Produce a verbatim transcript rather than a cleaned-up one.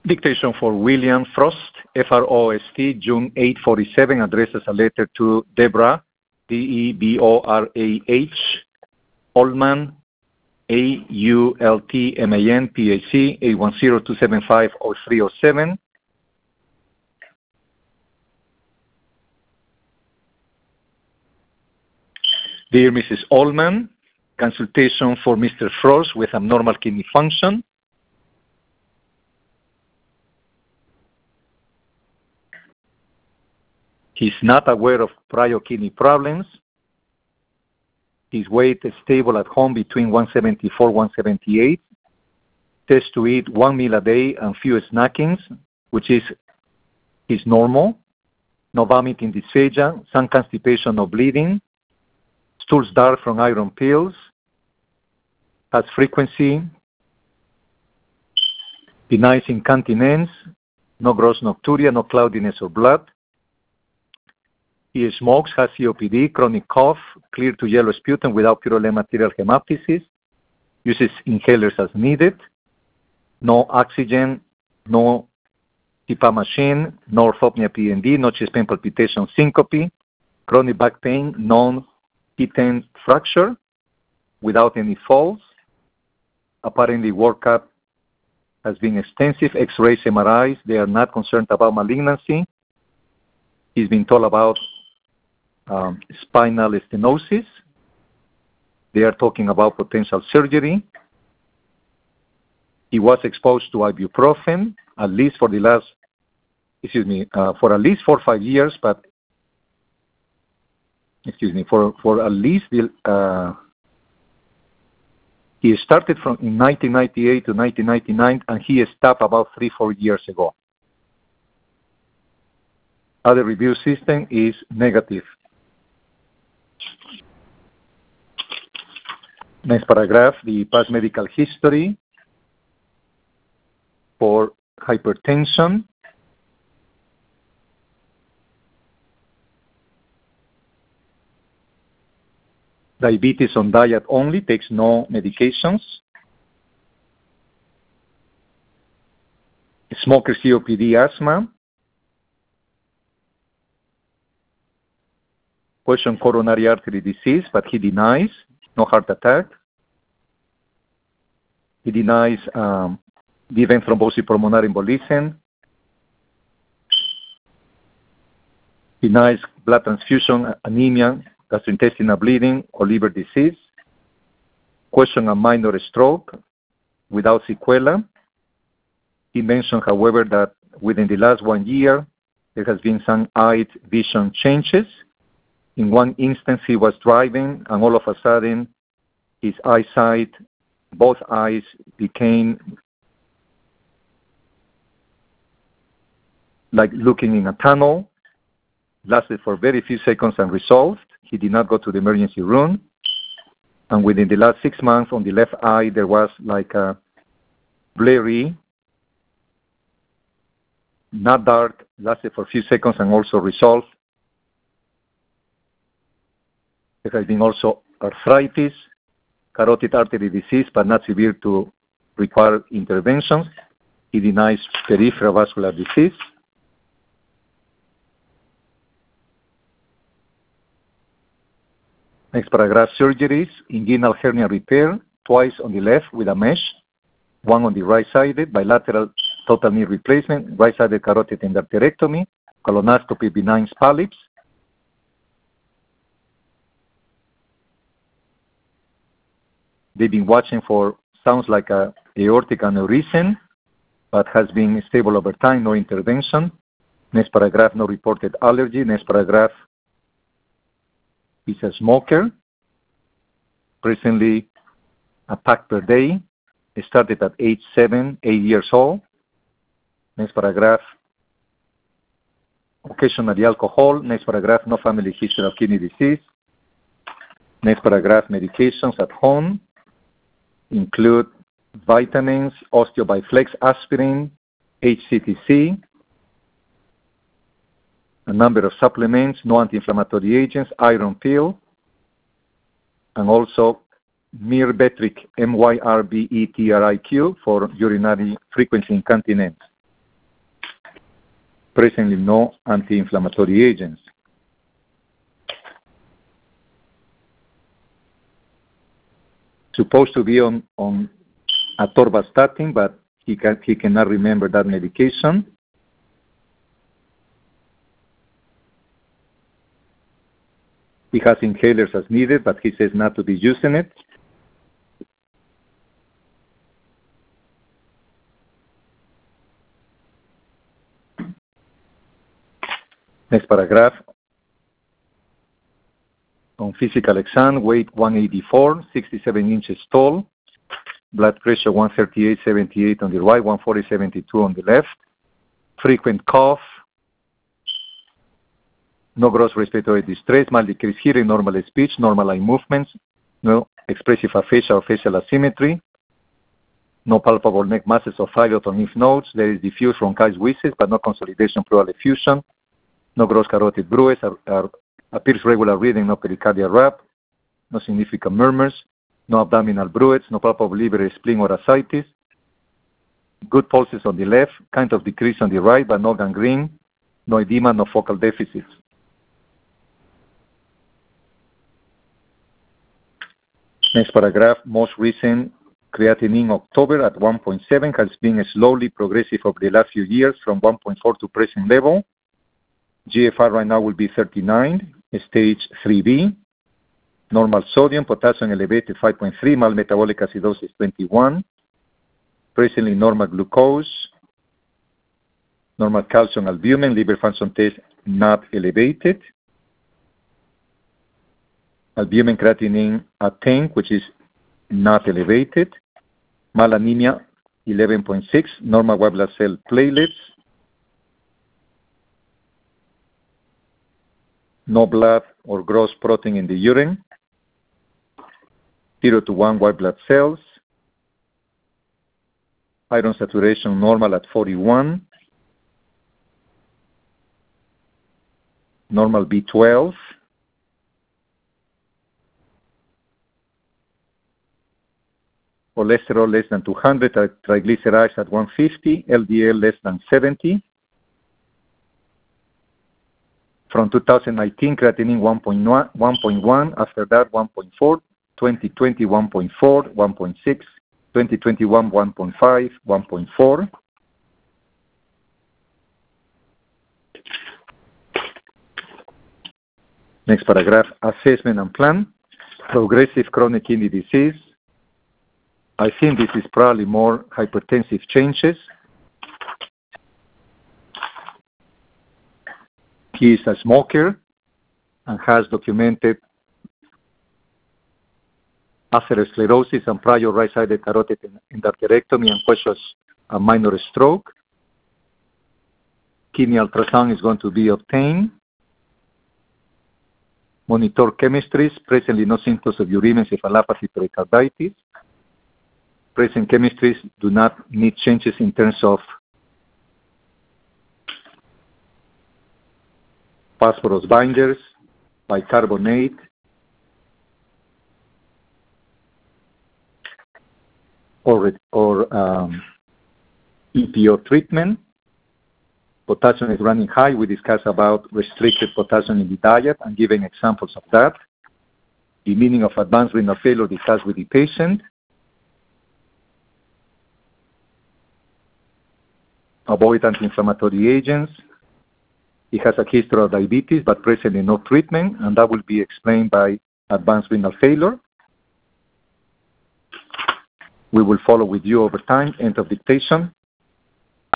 Dictation for William Frost, F R O S T, June eighth, forty-seven, addresses a letter to Deborah, D E B O R A H, Altman, A U L T M A N, P A C, eight one zero, two seven five, zero three zero seven. Dear Missus Allman, consultation for Mister Frost with abnormal kidney function. He's not aware of prior kidney problems. His weight is stable at home between one seventy-four, one seventy-eight. Test to eat one meal a day and few snackings, which is, is normal. No vomiting, dysphagia, some constipation, no bleeding. Stools dark from iron pills. Has frequency. Benign incontinence. No gross nocturia, no cloudiness or blood. He smokes, has C O P D, chronic cough, clear to yellow sputum without purulent material hemoptysis, uses inhalers as needed, no oxygen, no C PAP machine, no orthopnea P N D, no chest pain palpitation syncope, chronic back pain, non-T ten fracture, without any falls. Apparently workup has been extensive, X-rays, M R Is, they are not concerned about malignancy. He's been told about Um, spinal stenosis. They are talking about potential surgery. He was exposed to ibuprofen at least for the last, excuse me, uh, for at least four or five years, but, excuse me, for, for at least, the, uh, he started from in nineteen ninety-eight to nineteen ninety-nine, and he stopped about three, four years ago. Other review system is negative. Next paragraph, the past medical history for hypertension. Diabetes on diet only, takes no medications. Smoker, C O P D, asthma. Question coronary artery disease, but he denies. No heart attack. He denies um, the event thrombosis pulmonary embolism. Denies blood transfusion, anemia, gastrointestinal bleeding, or liver disease. Question a minor stroke without sequela. He mentioned, however, that within the last one year, there has been some eye vision changes. In one instance, he was driving, and all of a sudden, his eyesight, both eyes became like looking in a tunnel, lasted for very few seconds and resolved. He did not go to the emergency room. And within the last six months, on the left eye, there was like a blurry, not dark, lasted for a few seconds and also resolved. There has been also arthritis, carotid artery disease, but not severe to require interventions. He denies peripheral vascular disease. Next paragraph, surgeries, inguinal hernia repair, twice on the left with a mesh, one on the right-sided, bilateral total knee replacement, right-sided carotid endarterectomy, colonoscopy, benign polyps. They've been watching for, sounds like a aortic aneurysm, but has been stable over time, no intervention. Next paragraph, no reported allergy. Next paragraph, he's a smoker. Presently, a pack per day. It started at age seven, eight years old. Next paragraph, occasionally alcohol. Next paragraph, no family history of kidney disease. Next paragraph, medications at home include vitamins, Osteobiflex, aspirin, H C T C, a number of supplements, no anti-inflammatory agents, iron pill, and also Myrbetriq, M Y R B E T R I Q, for urinary frequency incontinence. Presently, no anti-inflammatory agents. Supposed to be on, on atorvastatin, but he, can, he cannot remember that medication. He has inhalers as needed, but he says not to be using it. Next paragraph. On physical exam, weight one eighty-four, sixty-seven inches tall, blood pressure one thirty-eight seventy-eight on the right, one forty seventy-two on the left, frequent cough, no gross respiratory distress, mild decreased hearing, normal speech, normal eye movements, no expressive aphasia or facial asymmetry, no palpable neck masses or thyroid or lymph nodes. There is diffuse bronchitis wheezes, but no consolidation pleural effusion, no gross carotid bruise, are, are, appears regular breathing, no pericardial rap, no significant murmurs, no abdominal bruits, no palpable liver, spleen, or ascites, good pulses on the left, kind of decrease on the right, but no gangrene, no edema, no focal deficits. Next paragraph, most recent creatinine October at one point seven has been slowly progressive over the last few years from one point four to present level. G F R right now will be thirty-nine, stage three B. Normal sodium, potassium elevated five point three, mild metabolic acidosis twenty-one. Presently normal glucose, normal calcium, albumin, liver function test not elevated. Albumin creatinine at ten, which is not elevated. Mild anemia eleven point six, normal white blood cell platelets. No blood or gross protein in the urine. zero to one white blood cells. Iron saturation normal at forty-one. Normal B twelve. Cholesterol less than two hundred, triglycerides at one fifty, L D L less than seventy. From two thousand nineteen, creatinine one point one, after that one point four, twenty twenty one point four, one point six, twenty twenty-one one point five, one point four. Next paragraph, assessment and plan. Progressive chronic kidney disease. I think this is probably more hypertensive changes. He is a smoker and has documented atherosclerosis and prior right-sided carotid endarterectomy and questions a minor stroke. Kidney ultrasound is going to be obtained. Monitor chemistries, presently no symptoms of uremic encephalopathy, pericarditis. Present chemistries do not need changes in terms of phosphorus binders, bicarbonate, or, or um, E P O treatment. Potassium is running high. We discussed about restricted potassium in the diet and giving examples of that. The meaning of advanced renal failure discussed with the patient. Avoid anti-inflammatory agents. He has a history of diabetes, but presently no treatment, and that will be explained by advanced renal failure. We will follow with you over time. End of dictation.